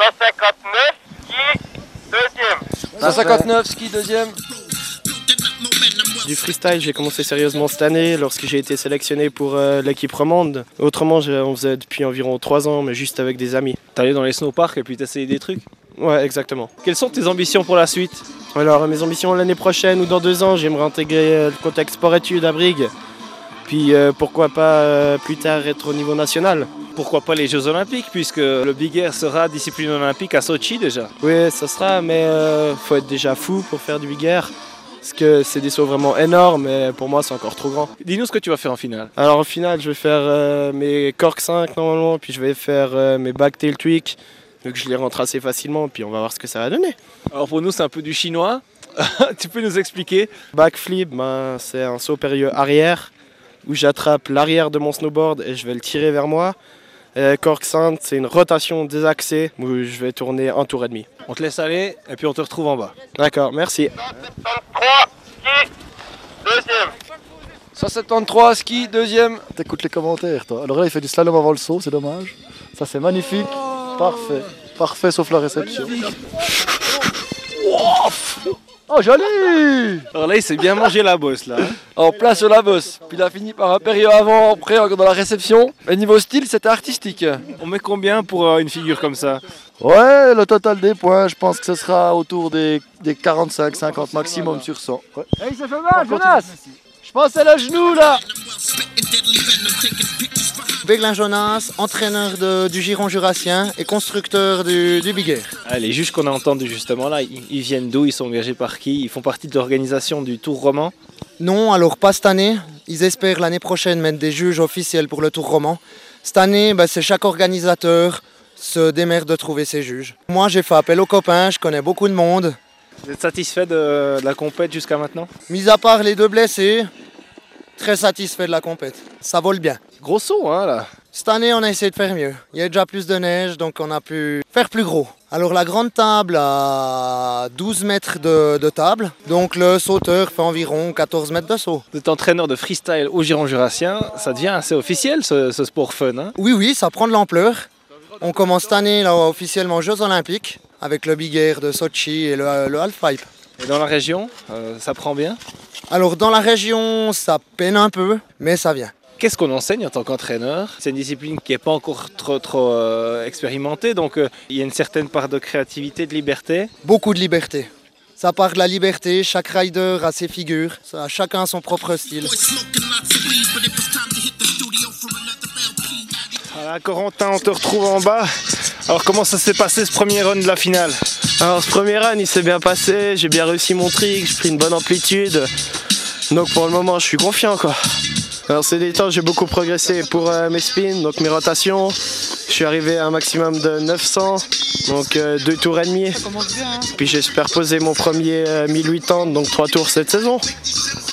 159, ski, deuxième. 159, ski deuxième. Du freestyle, j'ai commencé sérieusement cette année lorsque j'ai été sélectionné pour l'équipe romande. Autrement, on faisait depuis environ 3 ans, mais juste avec des amis. T'allais dans les snowparks et puis t'essayais des trucs? Ouais, exactement. Quelles sont tes ambitions pour la suite? Alors, mes ambitions l'année prochaine ou dans 2 ans, j'aimerais intégrer le contexte sport-études à Brigue. Puis pourquoi pas plus tard être au niveau national. Pourquoi pas les Jeux Olympiques, puisque le Big Air sera discipline olympique à Sochi déjà? Oui, ça sera, mais faut être déjà fou pour faire du Big Air. Parce que c'est des sauts vraiment énormes, mais pour moi c'est encore trop grand. Dis-nous ce que tu vas faire en finale. Alors en finale, je vais faire mes cork 5 normalement, puis je vais faire mes back tail tweak. Donc je les rentre assez facilement, puis on va voir ce que ça va donner. Alors pour nous c'est un peu du chinois, tu peux nous expliquer? Backflip, c'est un saut périlleux arrière, où j'attrape l'arrière de mon snowboard et je vais le tirer vers moi. Cork 5, c'est une rotation désaxée, où je vais tourner un tour et demi. On te laisse aller, et puis on te retrouve en bas. D'accord, merci. 173, ski, deuxième. 173, ski deuxième. T'écoutes les commentaires, toi. Alors là, il fait du slalom avant le saut, c'est dommage. Ça, c'est magnifique. Parfait. Parfait, sauf la réception. Oh, joli! Alors là il s'est bien mangé la bosse là. En plein sur la bosse. Puis il a fini par un période avant, après encore dans la réception. Mais niveau style, c'était artistique. On met combien pour une figure comme ça? Ouais, le total des points, je pense que ce sera autour des 45-50 maximum sur 100. Ouais. Hey, ça fait mal, Jonas! Je pense à la genou là! Béglin Jonas, entraîneur du Giron Jurassien et constructeur du Big Air. Ah, les juges qu'on a entendus justement là, ils viennent d'où? Ils sont engagés par qui? Ils font partie de l'organisation du Tour roman? Non, alors pas cette année. Ils espèrent l'année prochaine mettre des juges officiels pour le Tour roman. Cette année, c'est chaque organisateur se démerde de trouver ses juges. Moi, j'ai fait appel aux copains, je connais beaucoup de monde. Vous êtes satisfait de la compète jusqu'à maintenant? Mis à part les 2 blessés, très satisfait de la compète. Ça vole bien. Gros saut hein là. Cette année, on a essayé de faire mieux. Il y a déjà plus de neige, donc on a pu faire plus gros. Alors la grande table a 12 mètres de table, donc le sauteur fait environ 14 mètres de saut. Vous êtes entraîneur de freestyle au Giron Jurassien, ça devient assez officiel ce sport fun hein? Oui, ça prend de l'ampleur. On commence cette année là, officiellement aux Jeux Olympiques, avec le Big Air de Sochi et le halfpipe. Et dans la région, ça prend bien? Alors dans la région, ça peine un peu, mais ça vient. Qu'est-ce qu'on enseigne en tant qu'entraîneur? C'est une discipline qui n'est pas encore trop expérimentée, donc il y a une certaine part de créativité, de liberté. Beaucoup de liberté. Ça part de la liberté, chaque rider a ses figures, chacun son propre style. Voilà, Corentin, on te retrouve en bas. Alors comment ça s'est passé ce premier run de la finale? Alors ce premier run, il s'est bien passé, j'ai bien réussi mon trick, j'ai pris une bonne amplitude. Donc pour le moment, je suis confiant quoi. Alors ces derniers temps, j'ai beaucoup progressé pour mes spins, donc mes rotations. Je suis arrivé à un maximum de 900, donc 2 tours et demi. Ça commence bien, hein. Puis j'espère poser mon premier 1080, donc 3 tours cette saison.